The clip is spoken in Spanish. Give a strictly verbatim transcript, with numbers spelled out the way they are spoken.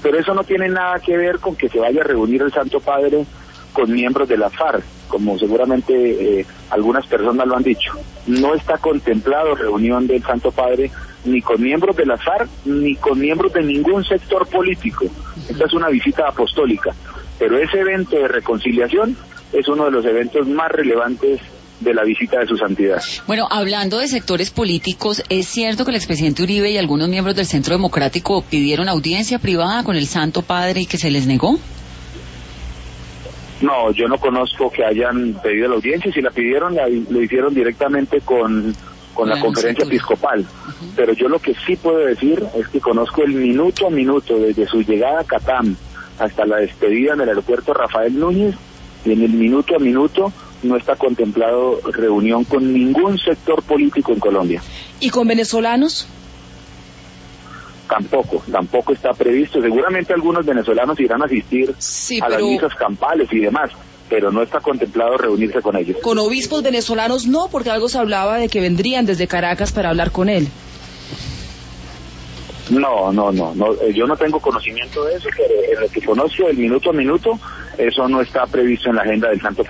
Pero eso no tiene nada que ver con que se vaya a reunir el Santo Padre con miembros de la FARC, como seguramente eh, algunas personas lo han dicho. No está contemplado reunión del Santo Padre ni con miembros de la FARC, ni con miembros de ningún sector político. Esta es una visita apostólica, pero ese evento de reconciliación es uno de los eventos más relevantes de la visita de su santidad. Bueno, hablando de sectores políticos, ¿es cierto que el expresidente Uribe y algunos miembros del Centro Democrático pidieron audiencia privada con el Santo Padre y que se les negó? No, yo no conozco que hayan pedido la audiencia. Si la pidieron, la, lo hicieron directamente con, con la, la conferencia episcopal. Uh-huh. Pero yo lo que sí puedo decir es que conozco el minuto a minuto, desde su llegada a Catam hasta la despedida en el aeropuerto Rafael Núñez, y en el minuto a minuto no está contemplado reunión con ningún sector político en Colombia. ¿Y con venezolanos? Tampoco, tampoco está previsto. Seguramente algunos venezolanos irán a asistir sí, a pero... las misas campales y demás, pero no está contemplado reunirse con ellos. Con obispos venezolanos no, porque algo se hablaba de que vendrían desde Caracas para hablar con él. No, no, no, no, yo no tengo conocimiento de eso, pero en lo que conozco, el minuto a minuto, eso no está previsto en la agenda del Santo Padre.